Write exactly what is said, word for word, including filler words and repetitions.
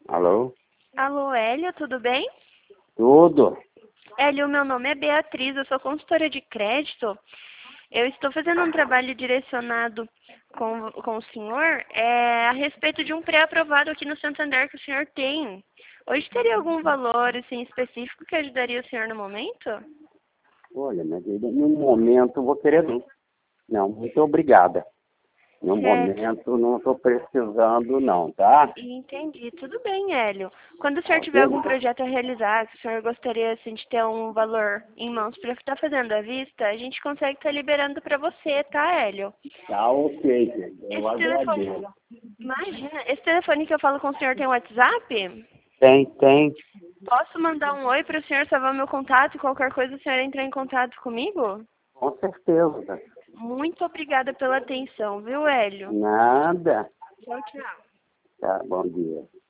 Alô? Alô, Hélio, tudo bem? Tudo? Hélio, meu nome é Beatriz, eu sou consultora de crédito. Eu estou fazendo um trabalho direcionado com, com o senhor é, a respeito de um pré-aprovado aqui no Santander que o senhor tem. Hoje teria algum valor assim, específico que ajudaria o senhor no momento? Olha, mas eu, no momento eu vou querer não. Não, muito obrigada. No Certo. momento não estou precisando não, tá? Entendi. Tudo bem, Hélio. Quando o senhor tiver Ok? algum projeto a realizar, que o senhor gostaria assim, de ter um valor em mãos para estar fazendo à vista, a gente consegue estar liberando para você, tá, Hélio? Tá ok, gente. Eu Esse telefone, agradeço. imagina, esse telefone que eu falo com o senhor tem WhatsApp? Tem, tem. Posso mandar um oi para o senhor salvar meu contato e qualquer coisa o senhor entrar em contato comigo? Com certeza. Muito obrigada pela atenção, viu, Hélio? Nada. Tchau, tchau. Tá, bom dia.